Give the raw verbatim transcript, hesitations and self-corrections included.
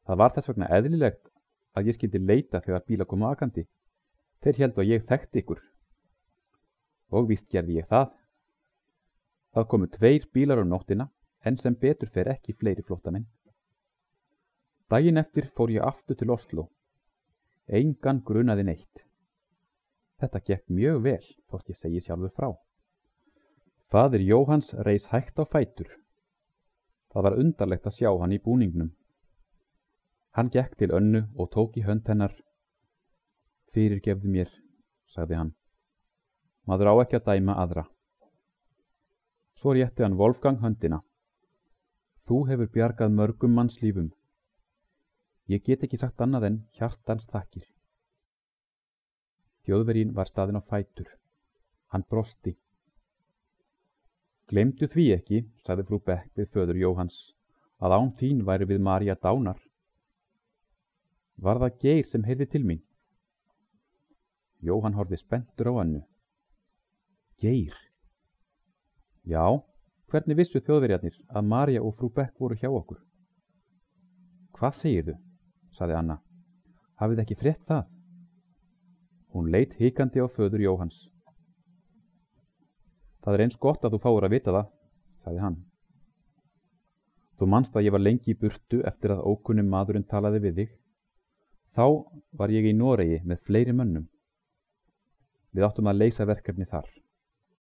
Það var þess vegna eðlilegt að ég skyldi leita þegar bílar komu akandi. Þeir héldu að ég þekkti ykkur. Og víst gerði ég það. Það komu tveir bílar um nóttina, en sem betur fer ekki fleiri flóttamenn. Daginn eftir fór ég aftur til Osló. Engan grunaði neitt. Þetta gekk mjög vel, þótt ég segi sjálfur frá. Faðir Jóhanns reis hægt á fætur. Það var undarlegt að sjá hann í búningnum. Hann gekk til Önnu og tók í hönd hennar. Fyrirgefðu mér, sagði hann. Maður á ekki að dæma aðra. Svo rétti hann Wolfgang höndina. Þú hefur bjargað mörgum mannslífum. Ég get ekki sagt annað en hjartans þakkir. Þjóðverjinn var staðinn á fætur. Hann brosti. Gleymdu því ekki, sagði frú Beck við föður Jóhanns, að án þín væri við María dánar. Var það Geir sem heyrði til mín? Jóhann horfði spenntur á Önnu. Geir? Já, hvernig vissu Þjóðverjarnir að María og frú Beck voru hjá okkur? Hvað segirðu? Sagði Anna. Hafið ekki frétt það? Hún leit hikandi á föður Jóhanns. Það er eins gott að þú fáir að vita það, sagði hann. Þú manst að ég var lengi í burtu eftir að ókunnum maðurinn talaði við þig. Þá var ég í Noregi með fleiri mönnum. Við áttum að leysa verkefni þar.